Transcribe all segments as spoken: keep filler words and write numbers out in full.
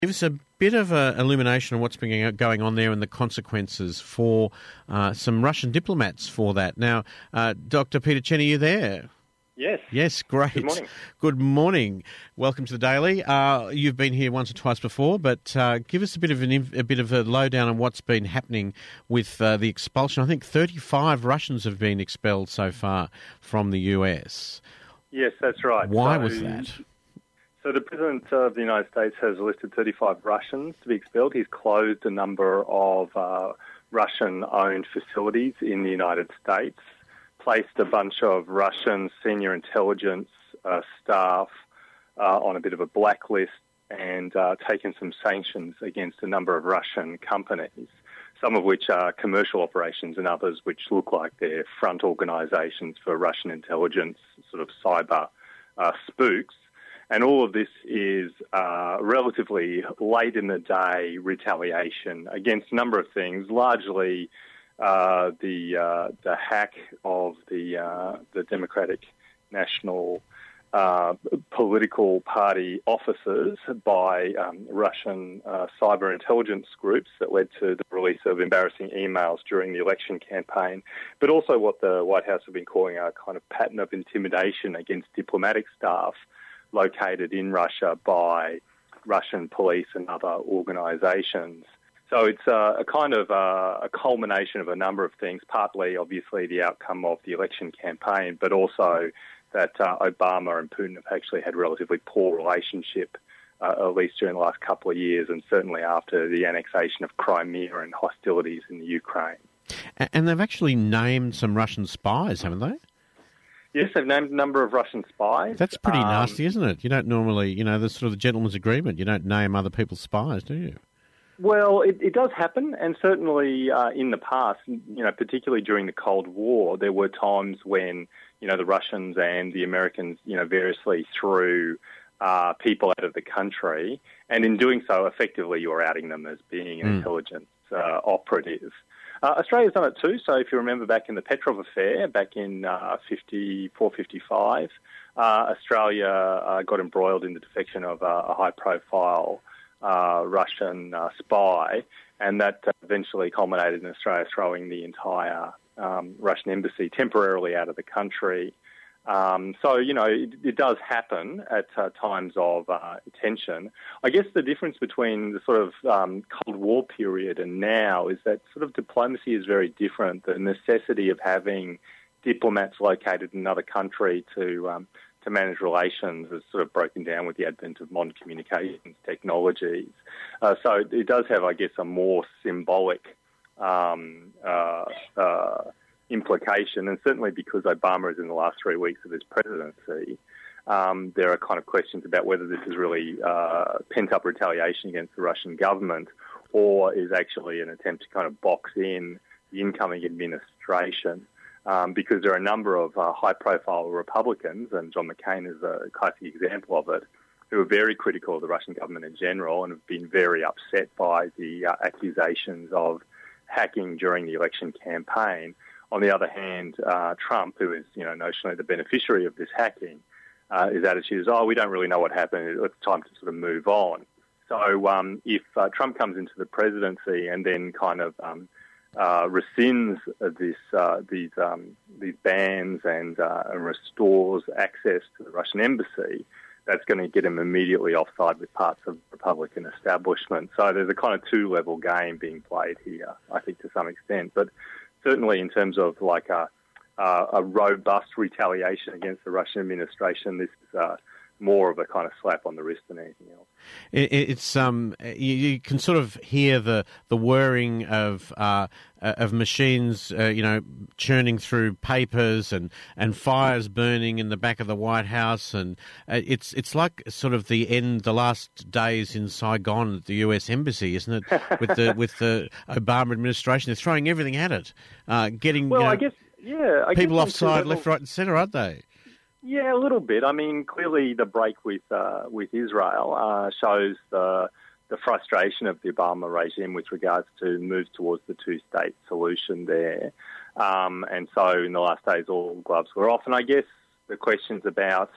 Give us a bit of an illumination on what's been going on there and the consequences for uh, some Russian diplomats for that. Now, uh, Doctor Peter Chen, are you there? Yes. Yes, great. Good morning. Good morning. Welcome to the Daily. Uh, you've been here once or twice before, but uh, give us a bit of an, a bit of a lowdown on what's been happening with uh, the expulsion. I think thirty-five Russians have been expelled so far from the U S. Yes, that's right. Why so, was that? So the President of the United States has listed thirty-five Russians to be expelled. He's closed a number of uh, Russian-owned facilities in the United States, placed a bunch of Russian senior intelligence uh, staff uh, on a bit of a blacklist, and uh, taken some sanctions against a number of Russian companies, some of which are commercial operations and others which look like they're front organisations for Russian intelligence, sort of cyber uh, spooks. And all of this is uh, relatively late in the day retaliation against a number of things, largely uh, the uh, the hack of the uh, the Democratic National uh, Political Party offices by um, Russian uh, cyber intelligence groups that led to the release of embarrassing emails during the election campaign, but also what the White House have been calling a kind of pattern of intimidation against diplomatic staff located in Russia by Russian police and other organisations. So it's a, a kind of a, a culmination of a number of things, partly obviously the outcome of the election campaign, but also that uh, Obama and Putin have actually had a relatively poor relationship, uh, at least during the last couple of years, and certainly after the annexation of Crimea and hostilities in the Ukraine. And they've actually named some Russian spies, haven't they? Yes, they've named a number of Russian spies. That's pretty um, nasty, isn't it? You don't normally, you know, there's sort of the gentleman's agreement. You don't name other people's spies, do you? Well, it, it does happen, and certainly uh, in the past, you know, particularly during the Cold War, there were times when, you know, the Russians and the Americans, you know, variously threw uh, people out of the country, and in doing so, effectively, you're outing them as being an mm. intelligence uh, operative. Uh, Australia's done it too, so if you remember back in the Petrov affair, back in uh, fifty-four, fifty-five, uh, Australia uh, got embroiled in the defection of uh, a high-profile uh, Russian uh, spy, and that eventually culminated in Australia throwing the entire um, Russian embassy temporarily out of the country. Um, so, you know, it, it does happen at uh, times of uh, tension. I guess the difference between the sort of um, Cold War period and now is that sort of diplomacy is very different. The necessity of having diplomats located in another country to um, to manage relations has sort of broken down with the advent of modern communications technologies. Uh, so it, it does have, I guess, a more symbolic um, uh, uh implication, and certainly because Obama is in the last three weeks of his presidency, um, there are kind of questions about whether this is really uh, pent-up retaliation against the Russian government or is actually an attempt to kind of box in the incoming administration, um, because there are a number of uh, high-profile Republicans, and John McCain is a classic example of it, who are very critical of the Russian government in general and have been very upset by the uh, accusations of hacking during the election campaign. On the other hand, uh, Trump, who is, you know, notionally the beneficiary of this hacking, uh, his attitude is, oh, we don't really know what happened. It's time to sort of move on. So um, if uh, Trump comes into the presidency and then kind of um, uh, rescinds this, uh, these um, these bans and, uh, and restores access to the Russian embassy, that's going to get him immediately offside with parts of the Republican establishment. So there's a kind of two-level game being played here, I think, to some extent. But certainly in terms of like a, uh, a robust retaliation against the Russian administration, this is uh, more of a kind of slap on the wrist than anything else. It, it's um, you, you can sort of hear the the whirring of uh, of machines, uh, you know, churning through papers and, and fires burning in the back of the White House, and uh, it's it's like sort of the end, the last days in Saigon at the U S Embassy, isn't it? With the with the Obama administration, they're throwing everything at it, uh, getting well, you know, I guess yeah, I people guess offside, left, right, and centre, aren't they? Yeah, a little bit. I mean, clearly the break with uh, with Israel uh, shows the the frustration of the Obama regime with regards to move towards the two-state solution there. Um, and so in the last days, all gloves were off. And I guess the questions about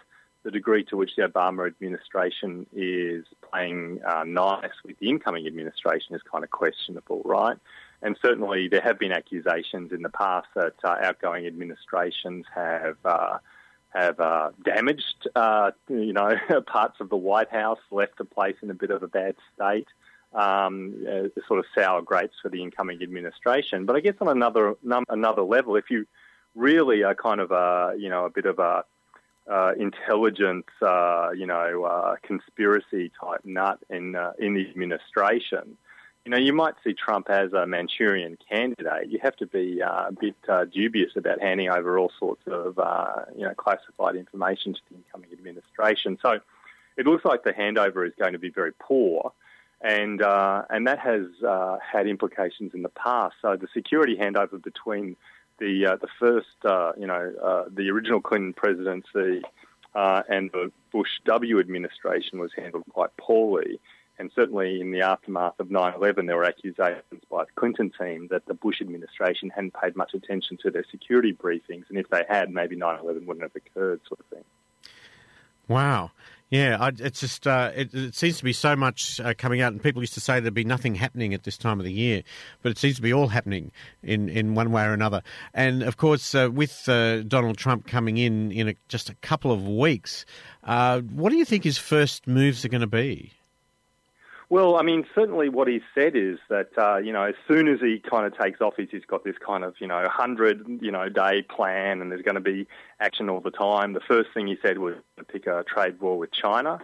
the degree to which the Obama administration is playing uh, nice with the incoming administration is kind of questionable, right? And certainly there have been accusations in the past that uh, outgoing administrations have uh, have uh, damaged, uh, you know, parts of the White House, left the place in a bit of a bad state, um, uh, sort of sour grapes for the incoming administration. But I guess on another num- another level, if you really are kind of a, you know, a bit of a uh, intelligence, uh, you know, uh, conspiracy type nut in uh, in the administration, you know, you might see Trump as a Manchurian candidate. You have to be uh, a bit uh, dubious about handing over all sorts of, uh, you know, classified information to the incoming administration. So it looks like the handover is going to be very poor, and uh, and that has uh, had implications in the past. So the security handover between the uh, the first, uh, you know, uh, the original Clinton presidency uh, and the Bush W administration was handled quite poorly. And certainly in the aftermath of nine eleven, there were accusations by the Clinton team that the Bush administration hadn't paid much attention to their security briefings. And if they had, maybe nine eleven wouldn't have occurred, sort of thing. Wow. Yeah, I, it's just, uh, it, it seems to be so much uh, coming out, and people used to say there'd be nothing happening at this time of the year, but it seems to be all happening in, in one way or another. And, of course, uh, with uh, Donald Trump coming in in a, just a couple of weeks, uh, what do you think his first moves are going to be? Well, I mean, certainly what he said is that, uh, you know, as soon as he kind of takes office, he's got this kind of, you know, one hundred, you know, day plan, and there's going to be action all the time. The first thing he said was to pick a trade war with China.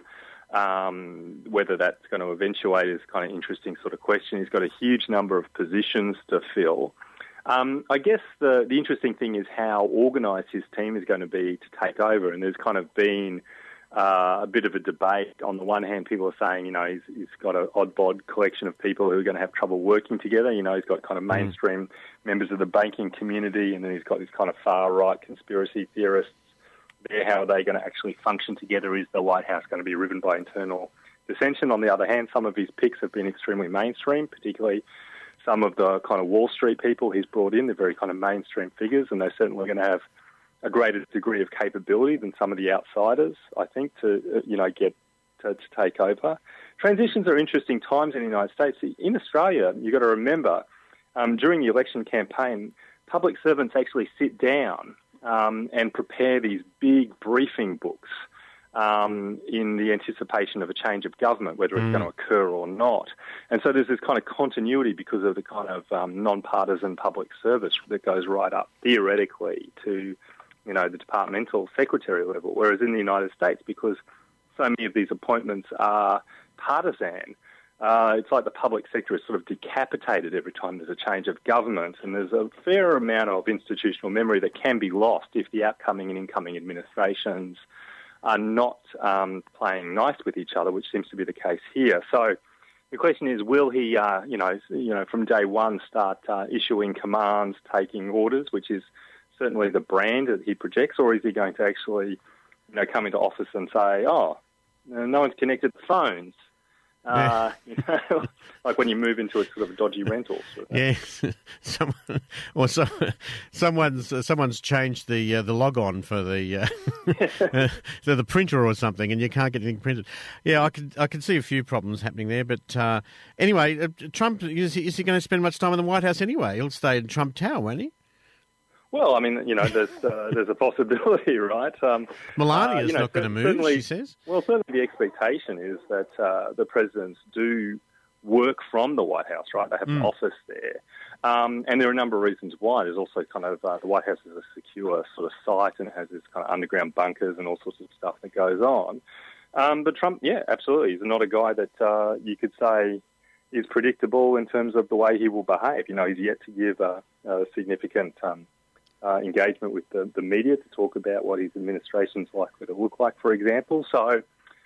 Um, whether that's going to eventuate is kind of interesting sort of question. He's got a huge number of positions to fill. Um, I guess the, the interesting thing is how organised his team is going to be to take over, and there's kind of been Uh, a bit of a debate. On the one hand, people are saying, you know, he's, he's got an odd-bod collection of people who are going to have trouble working together. You know, he's got kind of mainstream mm. members of the banking community, and then he's got this kind of far-right conspiracy theorists there. How are they going to actually function together? Is the White House going to be riven by internal dissension? On the other hand, some of his picks have been extremely mainstream, particularly some of the kind of Wall Street people he's brought in. They're very kind of mainstream figures, and they're certainly going to have a greater degree of capability than some of the outsiders, I think, to, you know, get to, to take over. Transitions are interesting times in the United States. In Australia, you've got to remember, um, during the election campaign, public servants actually sit down um, and prepare these big briefing books um, in the anticipation of a change of government, whether it's mm. going to occur or not. And so there's this kind of continuity because of the kind of um, non-partisan public service that goes right up, theoretically, to you know, the departmental secretary level, whereas in the United States, because so many of these appointments are partisan, uh, it's like the public sector is sort of decapitated every time there's a change of government, and there's a fair amount of institutional memory that can be lost if the outcoming and incoming administrations are not um, playing nice with each other, which seems to be the case here. So the question is, will he, uh, you know, you know, from day one start uh, issuing commands, taking orders, which is certainly the brand that he projects, or is he going to actually, you know, come into office and say, oh, no one's connected to phones? Uh, you know, like when you move into a sort of dodgy rental. Sort of yeah, someone, or so, someone's uh, someone's changed the uh, the log on for the uh, uh, so the printer or something, and you can't get anything printed. Yeah, I can I can see a few problems happening there. But uh, anyway, uh, Trump is he, is he going to spend much time in the White House anyway? He'll stay in Trump Tower, won't he? Well, I mean, you know, there's uh, there's a possibility, right? Um, Melania's uh, you know, not going to move, she says. Well, certainly the expectation is that uh, the presidents do work from the White House, right? They have mm. an office there. Um, and there are a number of reasons why. There's also kind of, uh, the White House is a secure sort of site and it has this kind of underground bunkers and all sorts of stuff that goes on. Um, but Trump, yeah, absolutely. He's not a guy that uh, you could say is predictable in terms of the way he will behave. You know, he's yet to give a, a significant Um, Uh, engagement with the, the media to talk about what his administration's likely to look like, for example. So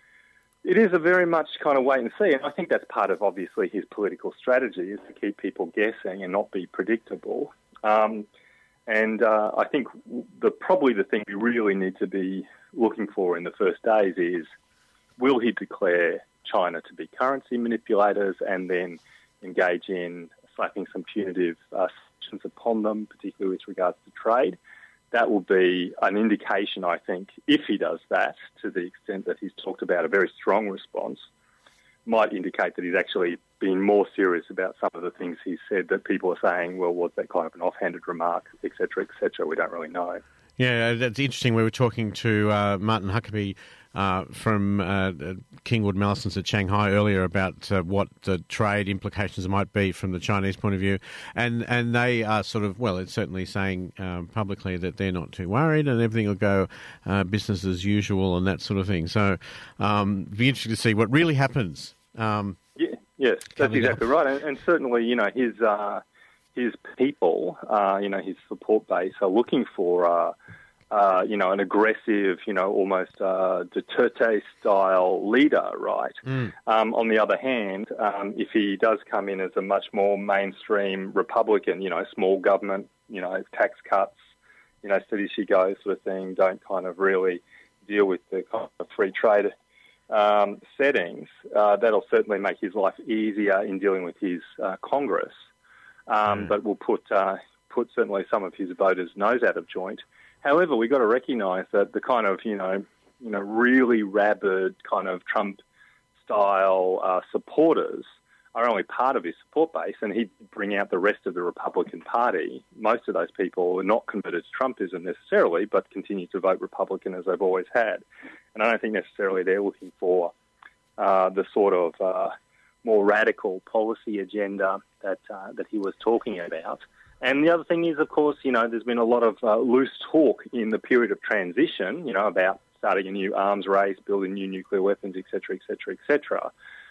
it is a very much kind of wait and see, and I think that's part of, obviously, his political strategy is to keep people guessing and not be predictable. Um, and uh, I think the probably the thing we really need to be looking for in the first days is, will he declare China to be currency manipulators and then engage in slapping some punitive uh, upon them, particularly with regards to trade? that will be an indication, I think, if he does that, to the extent that he's talked about a very strong response, might indicate that he's actually been more serious about some of the things he said that people are saying, well, was that kind of an offhanded remark, et cetera, et cetera. We don't really know. Yeah, that's interesting. We were talking to uh, Martin Huckabee uh, from uh, Kingwood Mallesons at Shanghai earlier about uh, what the trade implications might be from the Chinese point of view. And and they are sort of, well, it's certainly saying um, publicly that they're not too worried and everything will go uh, business as usual and that sort of thing. So um, it'd be interesting to see what really happens. Um, yeah, yes, that's exactly up. right. And, and certainly, you know, his... Uh, his people, uh, you know, his support base are looking for, uh, uh, you know, an aggressive, you know, almost uh, Duterte-style leader, right? Mm. Um, on the other hand, um, if he does come in as a much more mainstream Republican, you know, small government, you know, tax cuts, you know, steady she goes sort of thing, don't kind of really deal with the kind of free trade um, settings, uh, that'll certainly make his life easier in dealing with his uh, Congress. Um, mm. But will put uh, put certainly some of his voters' nose out of joint. However, we've got to recognise that the kind of you know you know really rabid kind of Trump-style uh, supporters are only part of his support base, and he'd bring out the rest of the Republican Party. Most of those people are not converted to Trumpism necessarily, but continue to vote Republican as they've always had. And I don't think necessarily they're looking for uh, the sort of uh, more radical policy agenda that uh, that he was talking about. And the other thing is, of course, you know, there's been a lot of uh, loose talk in the period of transition, you know, about starting a new arms race, building new nuclear weapons, et cetera, et cetera, et cetera.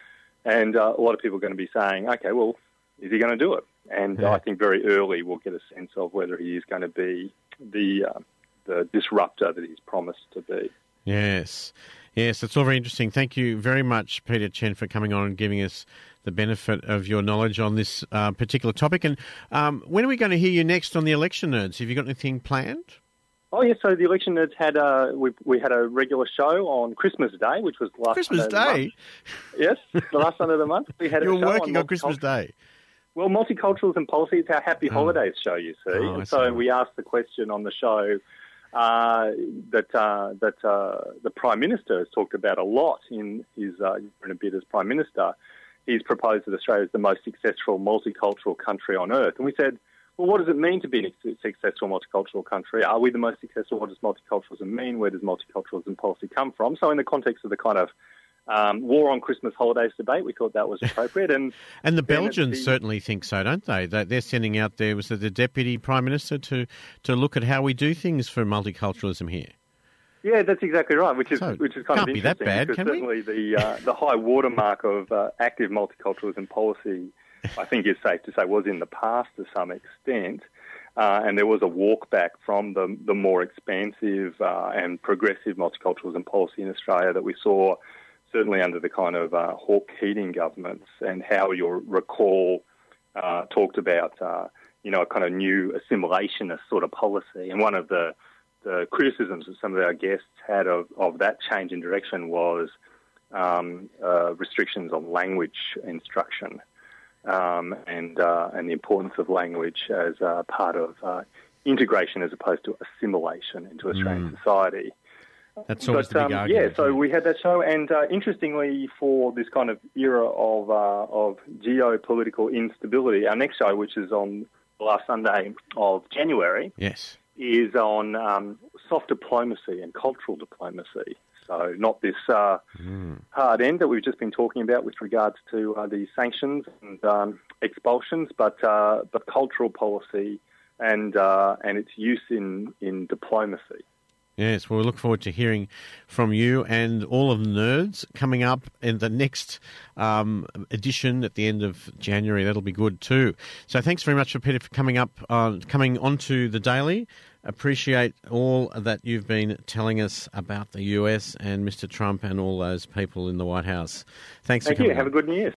And uh, a lot of people are going to be saying, okay, well, is he going to do it? And yeah. I think very early we'll get a sense of whether he is going to be the uh, the disruptor that he's promised to be. Yes. Yes, it's all very interesting. Thank you very much, Peter Chen, for coming on and giving us the benefit of your knowledge on this uh, particular topic. And um, when are we going to hear you next on the Election Nerds? Have you got anything planned? Oh, yes. So the Election Nerds had a, we, we had a regular show on Christmas Day, which was the last Christmas Day? Yes, the last Sunday of the month. We had you a were show working on, on Christmas Day? Well, Multiculturalism Policy is our Happy oh. Holidays show, you see. Oh, and so we asked the question on the show uh, that uh, that uh, the Prime Minister has talked about a lot in his uh, in a bit as Prime Minister. He's proposed that Australia is the most successful multicultural country on earth. And we said, well, what does it mean to be a successful multicultural country? Are we the most successful? What does multiculturalism mean? Where does multiculturalism policy come from? So in the context of the kind of um, war on Christmas holidays debate, we thought that was appropriate. And and the Belgians the, certainly think so, don't they? They're sending out there, was it the Deputy Prime Minister, to, to look at how we do things for multiculturalism here. Yeah, that's exactly right, which is so which is kind of interesting. Can't be that bad, because can certainly we? the uh, the high watermark of uh, active multiculturalism policy, I think it's safe to say, was in the past to some extent, uh, and there was a walk back from the the more expansive uh, and progressive multiculturalism policy in Australia that we saw certainly under the kind of uh, Hawke-Keating governments, and how you'll recall uh, talked about uh, you know a kind of new assimilationist sort of policy, and one of the The criticisms that some of our guests had of, of that change in direction was um, uh, restrictions on language instruction um, and uh, and the importance of language as uh, part of uh, integration as opposed to assimilation into Australian mm. society. That's always but, the big um, argument. Yeah, so we had that show, and uh, interestingly, for this kind of era of uh, of geopolitical instability, our next show, which is on the last Sunday of January, yes. is on um, soft diplomacy and cultural diplomacy. So not this uh, mm. hard end that we've just been talking about with regards to uh, the sanctions and um, expulsions, but uh, but cultural policy and uh, and its use in, in diplomacy. Yes, well, we look forward to hearing from you and all of the nerds coming up in the next um, edition at the end of January. That'll be good too. So thanks very much for Peter for coming up, uh, coming onto the Daily. Appreciate all that you've been telling us about the U S and Mister Trump and all those people in the White House. Thanks Thank for coming you. Have on. a good New Year.